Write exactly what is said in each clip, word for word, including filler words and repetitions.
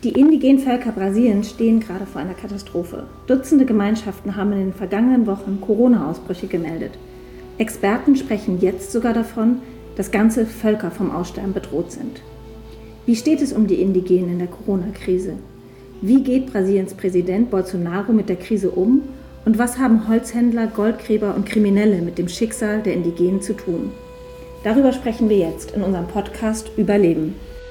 Die indigenen Völker Brasiliens stehen gerade vor einer Katastrophe. Dutzende Gemeinschaften haben in den vergangenen Wochen Corona-Ausbrüche gemeldet. Experten sprechen jetzt sogar davon, dass ganze Völker vom Aussterben bedroht sind. Wie steht es um die Indigenen in der Corona-Krise? Wie geht Brasiliens Präsident Bolsonaro mit der Krise um? Und was haben Holzhändler, Goldgräber und Kriminelle mit dem Schicksal der Indigenen zu tun? Darüber sprechen wir jetzt in unserem Podcast Überleben.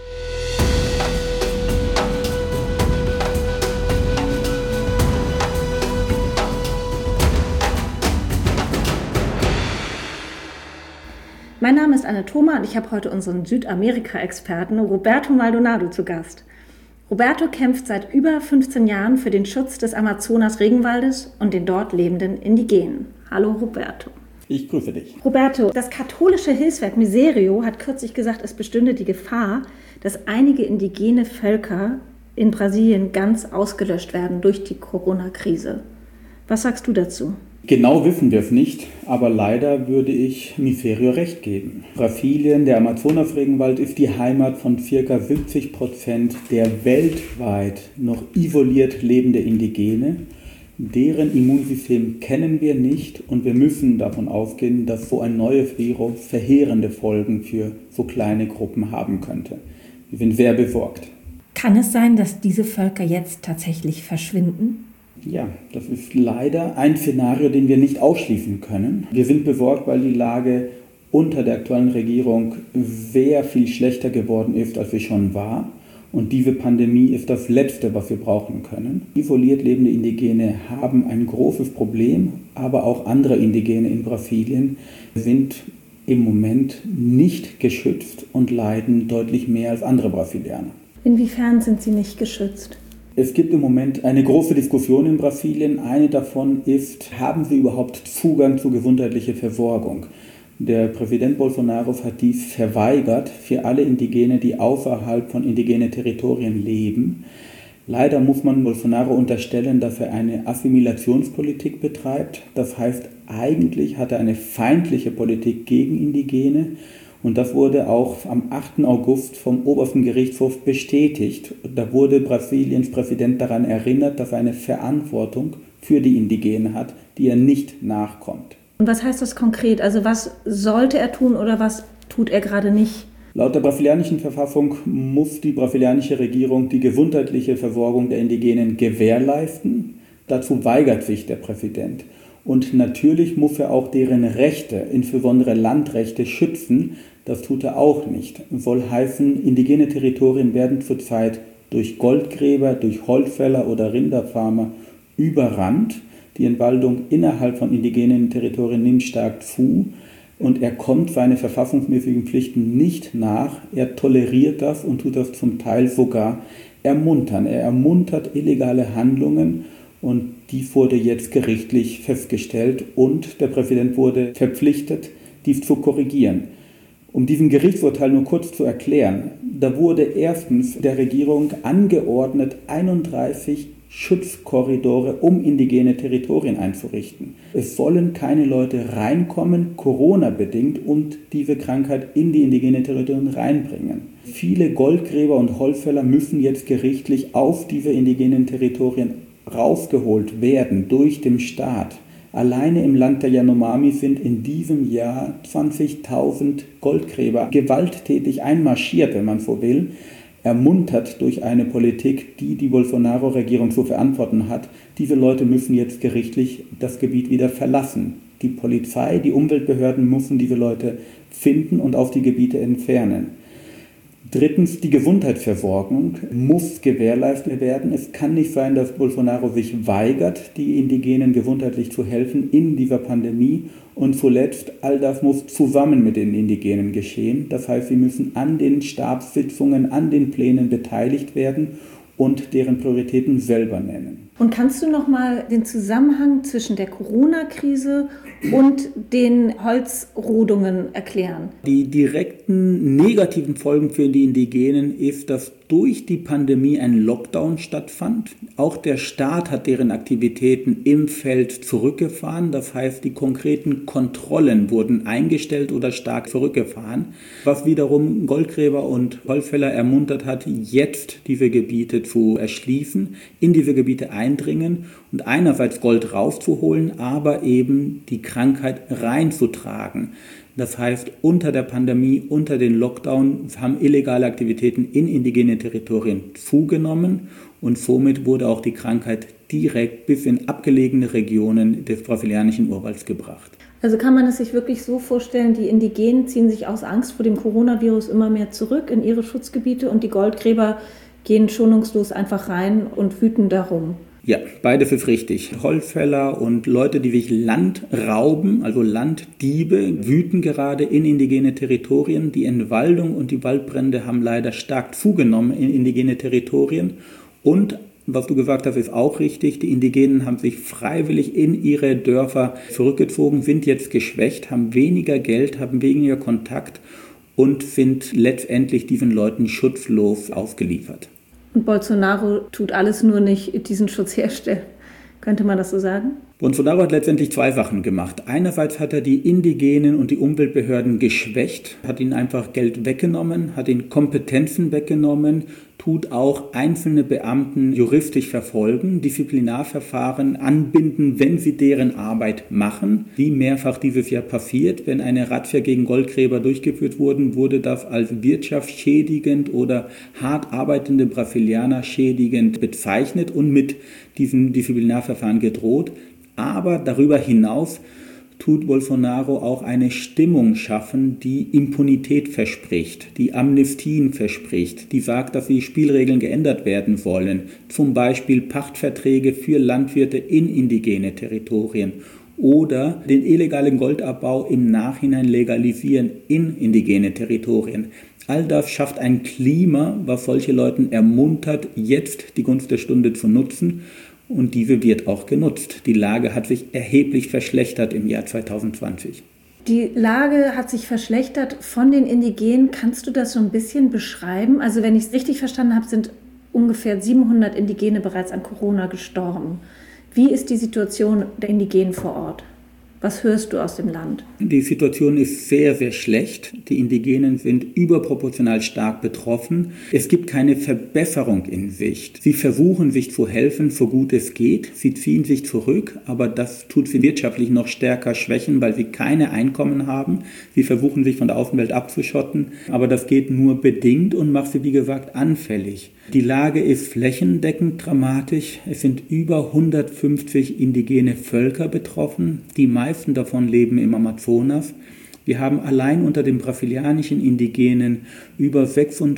Mein Name ist Anne Thoma und ich habe heute unseren Südamerika-Experten Roberto Maldonado zu Gast. Roberto kämpft seit über fünfzehn Jahren für den Schutz des Amazonas-Regenwaldes und den dort lebenden Indigenen. Hallo Roberto. Ich grüße dich. Roberto, das katholische Hilfswerk Miserio hat kürzlich gesagt, es bestünde die Gefahr, dass einige indigene Völker in Brasilien ganz ausgelöscht werden durch die Corona-Krise. Was sagst du dazu? Genau wissen wir es nicht, aber leider würde ich Miserio recht geben. Brasilien, der Amazonas-Regenwald, ist die Heimat von ca. siebzig Prozent der weltweit noch isoliert lebenden Indigene. Deren Immunsystem kennen wir nicht und wir müssen davon ausgehen, dass so ein neues Virus verheerende Folgen für so kleine Gruppen haben könnte. Wir sind sehr besorgt. Kann es sein, dass diese Völker jetzt tatsächlich verschwinden? Ja, das ist leider ein Szenario, den wir nicht ausschließen können. Wir sind besorgt, weil die Lage unter der aktuellen Regierung sehr viel schlechter geworden ist, als sie schon war. Und diese Pandemie ist das Letzte, was wir brauchen können. Isoliert lebende Indigene haben ein großes Problem, aber auch andere Indigene in Brasilien sind im Moment nicht geschützt und leiden deutlich mehr als andere Brasilianer. Inwiefern sind sie nicht geschützt? Es gibt im Moment eine große Diskussion in Brasilien. Eine davon ist, haben sie überhaupt Zugang zu gesundheitlicher Versorgung? Der Präsident Bolsonaro hat dies verweigert für alle Indigene, die außerhalb von indigenen Territorien leben. Leider muss man Bolsonaro unterstellen, dass er eine Assimilationspolitik betreibt. Das heißt, eigentlich hat er eine feindliche Politik gegen Indigene. Und das wurde auch am achten August vom obersten Gerichtshof bestätigt. Da wurde Brasiliens Präsident daran erinnert, dass er eine Verantwortung für die Indigenen hat, die er nicht nachkommt. Und was heißt das konkret? Also was sollte er tun oder was tut er gerade nicht? Laut der brasilianischen Verfassung muss die brasilianische Regierung die gesundheitliche Versorgung der Indigenen gewährleisten. Dazu weigert sich der Präsident. Und natürlich muss er auch deren Rechte, insbesondere Landrechte, schützen. Das tut er auch nicht. Soll heißen, indigene Territorien werden zurzeit durch Goldgräber, durch Holzfäller oder Rinderfarmer überrannt. Die Entwaldung innerhalb von indigenen Territorien nimmt stark zu. Und er kommt seine verfassungsmäßigen Pflichten nicht nach. Er toleriert das und tut das zum Teil sogar ermuntern. Er ermuntert illegale Handlungen. Und dies wurde jetzt gerichtlich festgestellt und der Präsident wurde verpflichtet, dies zu korrigieren. Um diesen Gerichtsurteil nur kurz zu erklären, da wurde erstens der Regierung angeordnet, einunddreißig Schutzkorridore um indigene Territorien einzurichten. Es sollen keine Leute reinkommen, Corona-bedingt, und diese Krankheit in die indigenen Territorien reinbringen. Viele Goldgräber und Holzfäller müssen jetzt gerichtlich auf diese indigenen Territorien rausgeholt werden durch den Staat. Alleine im Land der Yanomami sind in diesem Jahr zwanzigtausend Goldgräber gewalttätig einmarschiert, wenn man so will, ermuntert durch eine Politik, die die Bolsonaro-Regierung zu verantworten hat. Diese Leute müssen jetzt gerichtlich das Gebiet wieder verlassen. Die Polizei, die Umweltbehörden müssen diese Leute finden und auf die Gebiete entfernen. Drittens, die Gesundheitsversorgung muss gewährleistet werden. Es kann nicht sein, dass Bolsonaro sich weigert, die Indigenen gesundheitlich zu helfen in dieser Pandemie. Und zuletzt, all das muss zusammen mit den Indigenen geschehen. Das heißt, sie müssen an den Stabssitzungen, an den Plänen beteiligt werden und deren Prioritäten selber nennen. Und kannst du noch mal den Zusammenhang zwischen der Corona-Krise und den Holzrodungen erklären? Die direkten negativen Folgen für die Indigenen ist, dass durch die Pandemie ein Lockdown stattfand. Auch der Staat hat deren Aktivitäten im Feld zurückgefahren. Das heißt, die konkreten Kontrollen wurden eingestellt oder stark zurückgefahren, was wiederum Goldgräber und Holzfäller ermuntert hat, jetzt diese Gebiete zu erschließen, in diese Gebiete eindringen und einerseits Gold rauszuholen, aber eben die Krankheit reinzutragen. Das heißt, unter der Pandemie, unter den Lockdown haben illegale Aktivitäten in indigenen Territorien zugenommen und somit wurde auch die Krankheit direkt bis in abgelegene Regionen des brasilianischen Urwalds gebracht. Also kann man es sich wirklich so vorstellen, die Indigenen ziehen sich aus Angst vor dem Coronavirus immer mehr zurück in ihre Schutzgebiete und die Goldgräber gehen schonungslos einfach rein und wüten darum? Ja, beides ist richtig. Holzfäller und Leute, die sich Land rauben, also Landdiebe, wüten gerade in indigene Territorien. Die Entwaldung und die Waldbrände haben leider stark zugenommen in indigene Territorien. Und was du gesagt hast, ist auch richtig. Die Indigenen haben sich freiwillig in ihre Dörfer zurückgezogen, sind jetzt geschwächt, haben weniger Geld, haben weniger Kontakt und sind letztendlich diesen Leuten schutzlos ausgeliefert. Und Bolsonaro tut alles nur nicht diesen Schutz herstellen. Könnte man das so sagen? Bolsonaro hat letztendlich zwei Sachen gemacht. Einerseits hat er die Indigenen und die Umweltbehörden geschwächt, hat ihnen einfach Geld weggenommen, hat ihnen Kompetenzen weggenommen, tut auch einzelne Beamten juristisch verfolgen, Disziplinarverfahren anbinden, wenn sie deren Arbeit machen. Wie mehrfach dieses Jahr passiert, wenn eine Razzia gegen Goldgräber durchgeführt wurde, wurde das als wirtschaftsschädigend oder hart arbeitende Brasilianer schädigend bezeichnet und mit diesem Disziplinarverfahren gedroht. Aber darüber hinaus tut Bolsonaro auch eine Stimmung schaffen, die Impunität verspricht, die Amnestien verspricht, die sagt, dass die Spielregeln geändert werden sollen. Zum Beispiel Pachtverträge für Landwirte in indigene Territorien oder den illegalen Goldabbau im Nachhinein legalisieren in indigene Territorien. All das schafft ein Klima, was solche Leute ermuntert, jetzt die Gunst der Stunde zu nutzen. Und diese wird auch genutzt. Die Lage hat sich erheblich verschlechtert im Jahr zwanzig zwanzig. Die Lage hat sich verschlechtert von den Indigenen. Kannst du das so ein bisschen beschreiben? Also wenn ich es richtig verstanden habe, sind ungefähr siebenhundert Indigene bereits an Corona gestorben. Wie ist die Situation der Indigenen vor Ort? Was hörst du aus dem Land? Die Situation ist sehr, sehr schlecht. Die Indigenen sind überproportional stark betroffen. Es gibt keine Verbesserung in Sicht. Sie versuchen, sich zu helfen, so gut es geht. Sie ziehen sich zurück, aber das tut sie wirtschaftlich noch stärker schwächen, weil sie keine Einkommen haben. Sie versuchen, sich von der Außenwelt abzuschotten, aber das geht nur bedingt und macht sie, wie gesagt, anfällig. Die Lage ist flächendeckend dramatisch. Es sind über hundertfünfzig indigene Völker betroffen. Die meisten davon leben im Amazonas. Wir haben allein unter den brasilianischen Indigenen über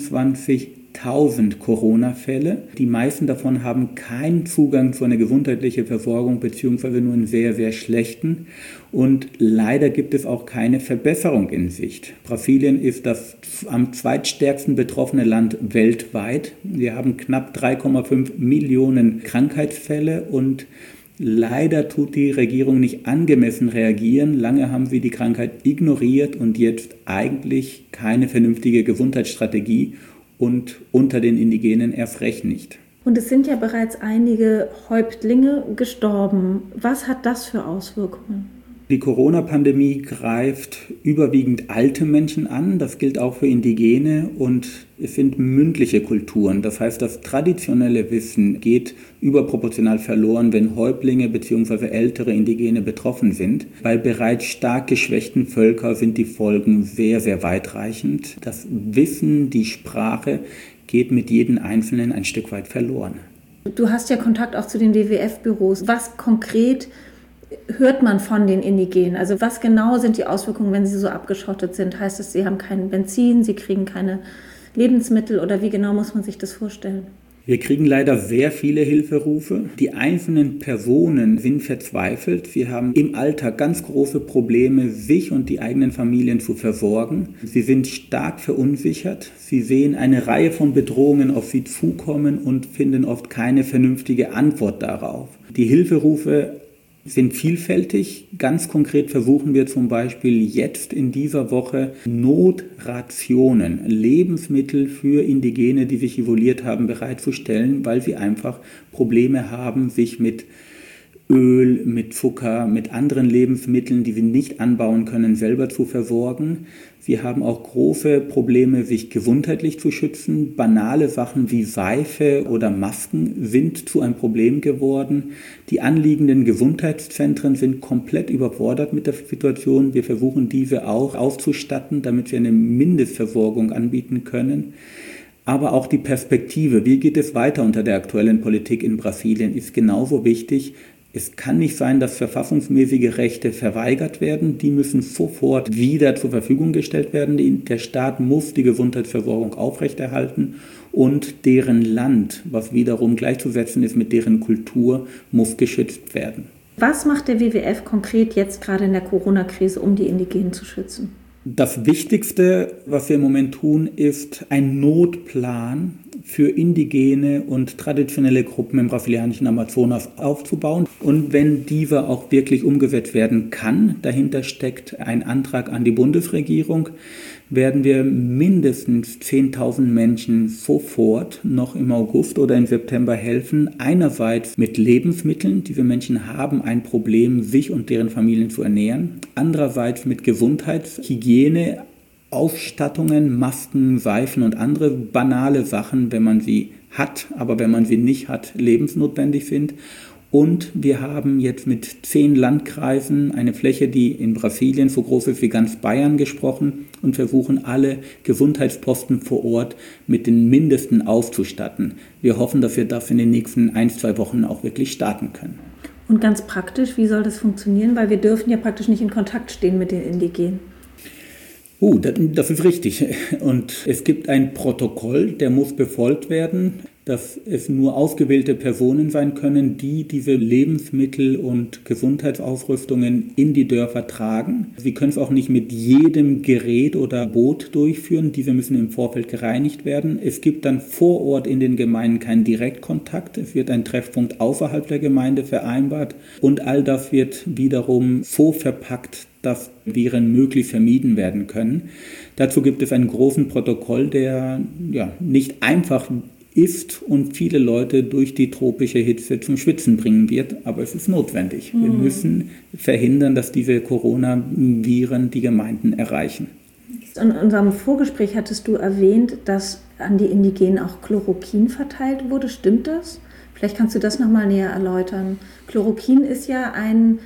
sechsundzwanzigtausend Corona-Fälle. Die meisten davon haben keinen Zugang zu einer gesundheitlichen Versorgung beziehungsweise nur einen sehr, sehr schlechten. Und leider gibt es auch keine Verbesserung in Sicht. Brasilien ist das am zweitstärksten betroffene Land weltweit. Wir haben knapp drei Komma fünf Millionen Krankheitsfälle und leider tut die Regierung nicht angemessen reagieren. Lange haben sie die Krankheit ignoriert und jetzt eigentlich keine vernünftige Gesundheitsstrategie und unter den Indigenen erst recht nicht. Und es sind ja bereits einige Häuptlinge gestorben. Was hat das für Auswirkungen? Die Corona-Pandemie greift überwiegend alte Menschen an, das gilt auch für Indigene und es sind mündliche Kulturen. Das heißt, das traditionelle Wissen geht überproportional verloren, wenn Häuptlinge bzw. ältere Indigene betroffen sind. Bei bereits stark geschwächten Völkern sind die Folgen sehr, sehr weitreichend. Das Wissen, die Sprache geht mit jedem Einzelnen ein Stück weit verloren. Du hast ja Kontakt auch zu den W W F-Büros. Was konkret hört man von den Indigenen? Also was genau sind die Auswirkungen, wenn sie so abgeschottet sind? Heißt es, sie haben kein Benzin, sie kriegen keine Lebensmittel oder wie genau muss man sich das vorstellen? Wir kriegen leider sehr viele Hilferufe. Die einzelnen Personen sind verzweifelt. Wir haben im Alltag ganz große Probleme, sich und die eigenen Familien zu versorgen. Sie sind stark verunsichert. Sie sehen eine Reihe von Bedrohungen auf sie zukommen und finden oft keine vernünftige Antwort darauf. Die Hilferufe sind vielfältig. Ganz konkret versuchen wir zum Beispiel jetzt in dieser Woche Notrationen, Lebensmittel für Indigene, die sich isoliert haben, bereitzustellen, weil sie einfach Probleme haben, sich mit Öl, mit Zucker, mit anderen Lebensmitteln, die wir nicht anbauen können, selber zu versorgen. Wir haben auch große Probleme, sich gesundheitlich zu schützen. Banale Sachen wie Seife oder Masken sind zu einem Problem geworden. Die anliegenden Gesundheitszentren sind komplett überfordert mit der Situation. Wir versuchen, diese auch auszustatten, damit wir eine Mindestversorgung anbieten können. Aber auch die Perspektive, wie geht es weiter unter der aktuellen Politik in Brasilien, ist genauso wichtig. Es kann nicht sein, dass verfassungsmäßige Rechte verweigert werden. Die müssen sofort wieder zur Verfügung gestellt werden. Der Staat muss die Gesundheitsversorgung aufrechterhalten und deren Land, was wiederum gleichzusetzen ist mit deren Kultur, muss geschützt werden. Was macht der W W F konkret jetzt gerade in der Corona-Krise, um die Indigenen zu schützen? Das Wichtigste, was wir im Moment tun, ist ein Notplan für indigene und traditionelle Gruppen im brasilianischen Amazonas aufzubauen. Und wenn dieser auch wirklich umgesetzt werden kann, dahinter steckt ein Antrag an die Bundesregierung, werden wir mindestens zehntausend Menschen sofort noch im August oder im September helfen. Einerseits mit Lebensmitteln. Diese Menschen haben ein Problem, sich und deren Familien zu ernähren. Andererseits mit Gesundheitshygiene, Ausstattungen, Masken, Seifen und andere banale Sachen, wenn man sie hat, aber wenn man sie nicht hat, lebensnotwendig sind. Und wir haben jetzt mit zehn Landkreisen eine Fläche, die in Brasilien so groß ist wie ganz Bayern, gesprochen und versuchen, alle Gesundheitsposten vor Ort mit den Mindesten auszustatten. Wir hoffen, dass wir das in den nächsten ein, zwei Wochen auch wirklich starten können. Und ganz praktisch, wie soll das funktionieren? Weil wir dürfen ja praktisch nicht in Kontakt stehen mit den Indigenen. Uh, das, das ist richtig. Und es gibt ein Protokoll, der muss befolgt werden, dass es nur ausgewählte Personen sein können, die diese Lebensmittel und Gesundheitsausrüstungen in die Dörfer tragen. Sie können es auch nicht mit jedem Gerät oder Boot durchführen. Diese müssen im Vorfeld gereinigt werden. Es gibt dann vor Ort in den Gemeinden keinen Direktkontakt. Es wird ein Treffpunkt außerhalb der Gemeinde vereinbart. Und all das wird wiederum so verpackt, dass Viren möglichst vermieden werden können. Dazu gibt es einen großen Protokoll, der ja nicht einfach ist und viele Leute durch die tropische Hitze zum Schwitzen bringen wird, aber es ist notwendig. Mhm. Wir müssen verhindern, dass diese Coronaviren die Gemeinden erreichen. In unserem Vorgespräch hattest du erwähnt, dass an die Indigenen auch Chloroquin verteilt wurde. Stimmt das? Vielleicht kannst du das nochmal näher erläutern. Chloroquin ist ja ein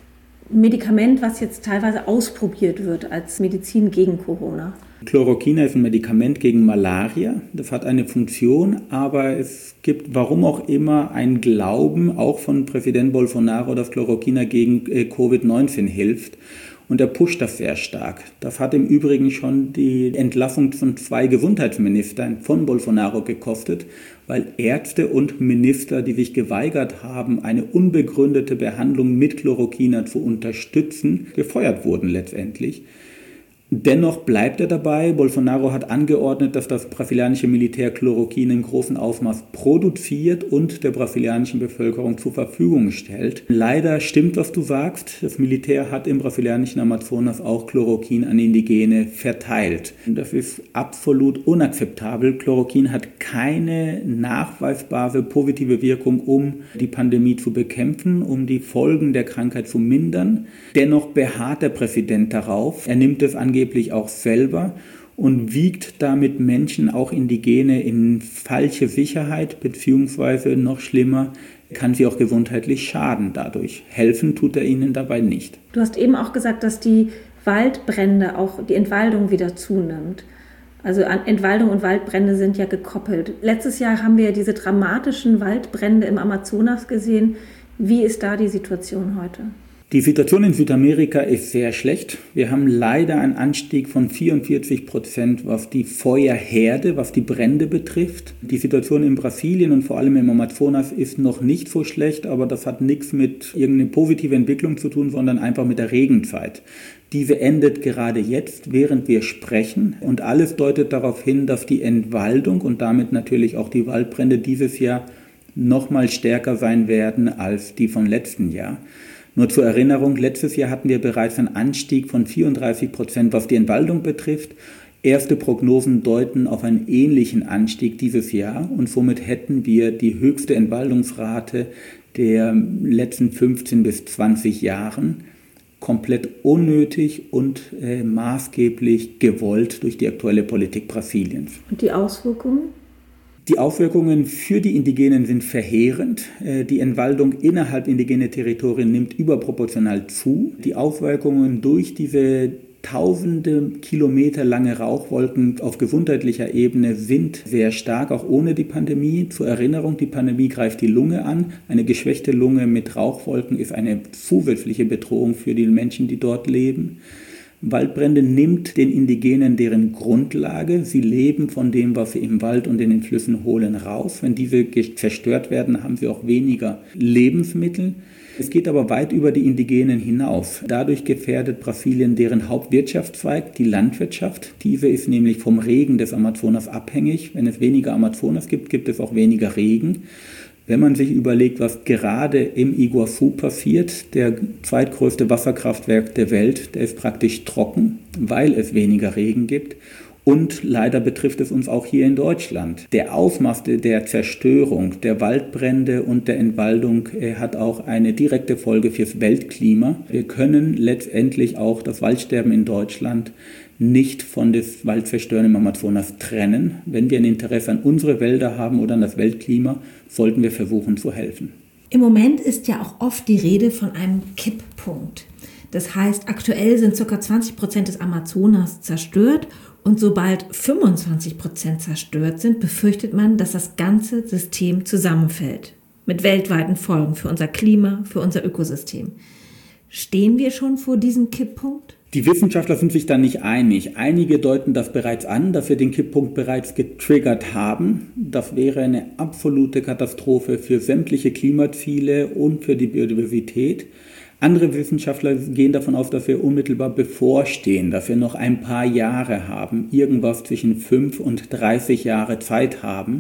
Medikament, was jetzt teilweise ausprobiert wird als Medizin gegen Corona. Chloroquin ist ein Medikament gegen Malaria. Das hat eine Funktion, aber es gibt, warum auch immer, einen Glauben, auch von Präsident Bolsonaro, dass Chloroquin gegen Covid neunzehn hilft. Und er pusht das sehr stark. Das hat im Übrigen schon die Entlassung von zwei Gesundheitsministern von Bolsonaro gekostet, weil Ärzte und Minister, die sich geweigert haben, eine unbegründete Behandlung mit Chloroquin zu unterstützen, gefeuert wurden letztendlich. Dennoch bleibt er dabei. Bolsonaro hat angeordnet, dass das brasilianische Militär Chloroquin in großem Ausmaß produziert und der brasilianischen Bevölkerung zur Verfügung stellt. Leider stimmt, was du sagst. Das Militär hat im brasilianischen Amazonas auch Chloroquin an Indigene verteilt. Das ist absolut unakzeptabel. Chloroquin hat keine nachweisbare positive Wirkung, um die Pandemie zu bekämpfen, um die Folgen der Krankheit zu mindern. Dennoch beharrt der Präsident darauf. Er nimmt es angeblich auch selber und wiegt damit Menschen, auch Indigene, in falsche Sicherheit, beziehungsweise noch schlimmer, kann sie auch gesundheitlich schaden dadurch. Helfen tut er ihnen dabei nicht. Du hast eben auch gesagt, dass die Waldbrände, auch die Entwaldung wieder zunimmt. Also Entwaldung und Waldbrände sind ja gekoppelt. Letztes Jahr haben wir ja diese dramatischen Waldbrände im Amazonas gesehen. Wie ist da die Situation heute? Die Situation in Südamerika ist sehr schlecht. Wir haben leider einen Anstieg von vierundvierzig Prozent, was die Feuerherde, was die Brände betrifft. Die Situation in Brasilien und vor allem im Amazonas ist noch nicht so schlecht, aber das hat nichts mit irgendeiner positiven Entwicklung zu tun, sondern einfach mit der Regenzeit. Diese endet gerade jetzt, während wir sprechen. Und alles deutet darauf hin, dass die Entwaldung und damit natürlich auch die Waldbrände dieses Jahr noch mal stärker sein werden als die von letzten Jahr. Nur zur Erinnerung, letztes Jahr hatten wir bereits einen Anstieg von vierunddreißig Prozent, was die Entwaldung betrifft. Erste Prognosen deuten auf einen ähnlichen Anstieg dieses Jahr und somit hätten wir die höchste Entwaldungsrate der letzten fünfzehn bis zwanzig Jahren komplett unnötig und äh, maßgeblich gewollt durch die aktuelle Politik Brasiliens. Und die Auswirkungen? Die Auswirkungen für die Indigenen sind verheerend. Die Entwaldung innerhalb indigener Territorien nimmt überproportional zu. Die Auswirkungen durch diese tausende Kilometer lange Rauchwolken auf gesundheitlicher Ebene sind sehr stark, auch ohne die Pandemie. Zur Erinnerung, die Pandemie greift die Lunge an. Eine geschwächte Lunge mit Rauchwolken ist eine zusätzliche Bedrohung für die Menschen, die dort leben. Waldbrände nimmt den Indigenen deren Grundlage. Sie leben von dem, was sie im Wald und in den Flüssen holen, raus. Wenn diese zerstört werden, haben sie auch weniger Lebensmittel. Es geht aber weit über die Indigenen hinaus. Dadurch gefährdet Brasilien deren Hauptwirtschaftszweig, die Landwirtschaft. Diese ist nämlich vom Regen des Amazonas abhängig. Wenn es weniger Amazonas gibt, gibt es auch weniger Regen. Wenn man sich überlegt, was gerade im Iguazu passiert, der zweitgrößte Wasserkraftwerk der Welt, der ist praktisch trocken, weil es weniger Regen gibt. Und leider betrifft es uns auch hier in Deutschland. Der Ausmaß der Zerstörung, der Waldbrände und der Entwaldung hat auch eine direkte Folge fürs Weltklima. Wir können letztendlich auch das Waldsterben in Deutschland nicht von des Waldzerstören im Amazonas trennen. Wenn wir ein Interesse an unsere Wälder haben oder an das Weltklima, sollten wir versuchen zu helfen. Im Moment ist ja auch oft die Rede von einem Kipppunkt. Das heißt, aktuell sind ca. zwanzig Prozent des Amazonas zerstört und sobald fünfundzwanzig Prozent zerstört sind, befürchtet man, dass das ganze System zusammenfällt. Mit weltweiten Folgen für unser Klima, für unser Ökosystem. Stehen wir schon vor diesem Kipppunkt? Die Wissenschaftler sind sich da nicht einig. Einige deuten das bereits an, dass wir den Kipppunkt bereits getriggert haben. Das wäre eine absolute Katastrophe für sämtliche Klimaziele und für die Biodiversität. Andere Wissenschaftler gehen davon aus, dass wir unmittelbar bevorstehen, dass wir noch ein paar Jahre haben, irgendwas zwischen fünf und dreißig Jahre Zeit haben.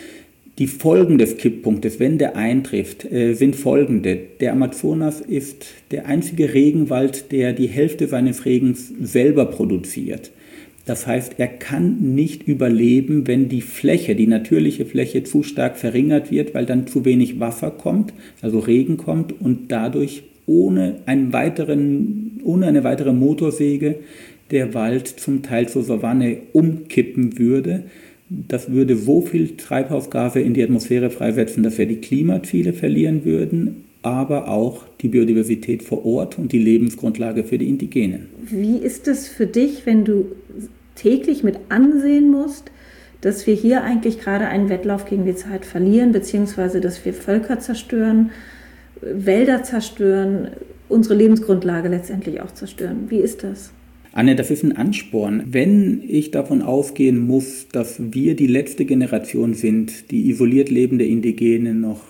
Die Folgen des Kipppunktes, wenn der eintrifft, sind folgende. Der Amazonas ist der einzige Regenwald, der die Hälfte seines Regens selber produziert. Das heißt, er kann nicht überleben, wenn die Fläche, die natürliche Fläche zu stark verringert wird, weil dann zu wenig Wasser kommt, also Regen kommt und dadurch ohne, einen weiteren, ohne eine weitere Motorsäge der Wald zum Teil zur Savanne umkippen würde. Das würde so viel Treibhausgase in die Atmosphäre freisetzen, dass wir die Klimaziele verlieren würden, aber auch die Biodiversität vor Ort und die Lebensgrundlage für die Indigenen. Wie ist es für dich, wenn du täglich mit ansehen musst, dass wir hier eigentlich gerade einen Wettlauf gegen die Zeit verlieren, beziehungsweise dass wir Völker zerstören, Wälder zerstören, unsere Lebensgrundlage letztendlich auch zerstören? Wie ist das? Anne, das ist ein Ansporn. Wenn ich davon ausgehen muss, dass wir die letzte Generation sind, die isoliert lebende Indigene noch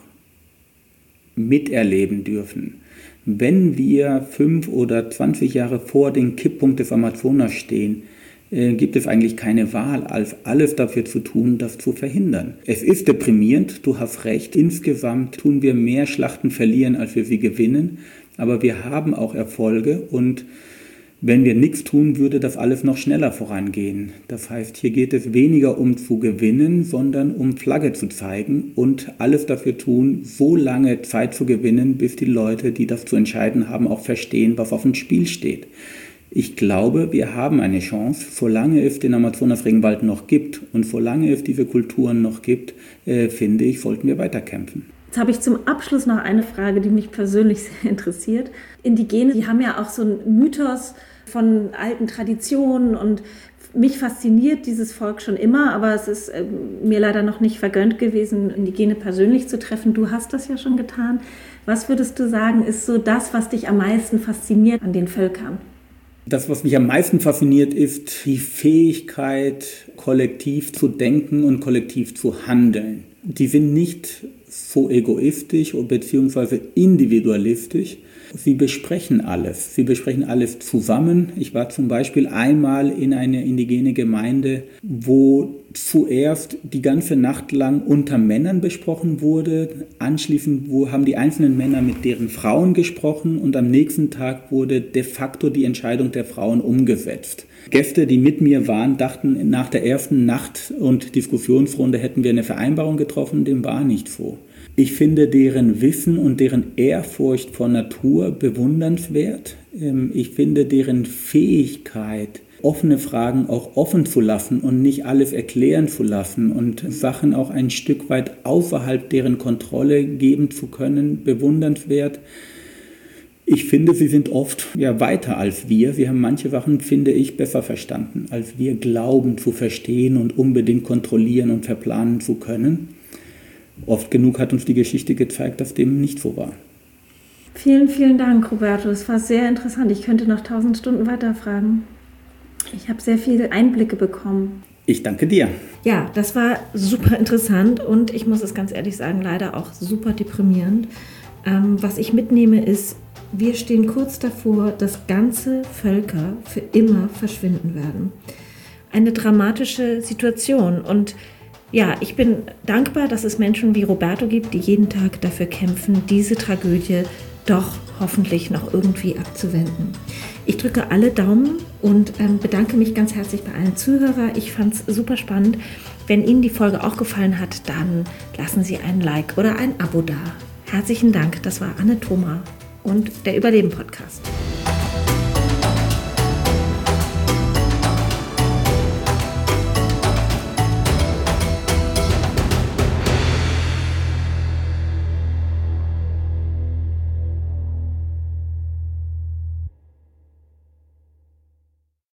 miterleben dürfen, wenn wir fünf oder zwanzig Jahre vor dem Kipppunkt des Amazonas stehen, äh, gibt es eigentlich keine Wahl, als alles dafür zu tun, das zu verhindern. Es ist deprimierend, du hast recht. Insgesamt tun wir mehr Schlachten verlieren, als wir sie gewinnen, aber wir haben auch Erfolge und wenn wir nichts tun, würde das alles noch schneller vorangehen. Das heißt, hier geht es weniger um zu gewinnen, sondern um Flagge zu zeigen und alles dafür tun, so lange Zeit zu gewinnen, bis die Leute, die das zu entscheiden haben, auch verstehen, was auf dem Spiel steht. Ich glaube, wir haben eine Chance, solange es den Amazonas-Regenwald noch gibt und solange es diese Kulturen noch gibt, äh, finde ich, sollten wir weiterkämpfen. Jetzt habe ich zum Abschluss noch eine Frage, die mich persönlich sehr interessiert. Indigene, die haben ja auch so einen Mythos von alten Traditionen und mich fasziniert dieses Volk schon immer, aber es ist äh, mir leider noch nicht vergönnt gewesen, Indigene persönlich zu treffen. Du hast das ja schon getan. Was würdest du sagen, ist so das, was dich am meisten fasziniert an den Völkern? Das, was mich am meisten fasziniert, ist die Fähigkeit, kollektiv zu denken und kollektiv zu handeln. Die sind nicht so egoistisch bzw. individualistisch. Sie besprechen alles. Sie besprechen alles zusammen. Ich war zum Beispiel einmal in einer indigenen Gemeinde, wo zuerst die ganze Nacht lang unter Männern besprochen wurde. Anschließend haben die einzelnen Männer mit deren Frauen gesprochen und am nächsten Tag wurde de facto die Entscheidung der Frauen umgesetzt. Gäste, die mit mir waren, dachten, nach der ersten Nacht- und Diskussionsrunde hätten wir eine Vereinbarung getroffen. Dem war nicht so. Ich finde deren Wissen und deren Ehrfurcht vor Natur bewundernswert. Ich finde deren Fähigkeit, offene Fragen auch offen zu lassen und nicht alles erklären zu lassen und Sachen auch ein Stück weit außerhalb deren Kontrolle geben zu können, bewundernswert. Ich finde, sie sind oft ja, weiter als wir. Sie haben manche Sachen, finde ich, besser verstanden, als wir glauben zu verstehen und unbedingt kontrollieren und verplanen zu können. Oft genug hat uns die Geschichte gezeigt, dass dem nicht so war. Vielen, vielen Dank, Roberto. Es war sehr interessant. Ich könnte noch tausend Stunden weiterfragen. Ich habe sehr viele Einblicke bekommen. Ich danke dir. Ja, das war super interessant und ich muss es ganz ehrlich sagen, leider auch super deprimierend. Ähm, was ich mitnehme ist, wir stehen kurz davor, dass ganze Völker für immer verschwinden werden. Eine dramatische Situation und ja, ich bin dankbar, dass es Menschen wie Roberto gibt, die jeden Tag dafür kämpfen, diese Tragödie doch hoffentlich noch irgendwie abzuwenden. Ich drücke alle Daumen und ähm, bedanke mich ganz herzlich bei allen Zuhörern. Ich fand es super spannend. Wenn Ihnen die Folge auch gefallen hat, dann lassen Sie einen Like oder ein Abo da. Herzlichen Dank. Das war Anne Thoma und der Überleben-Podcast.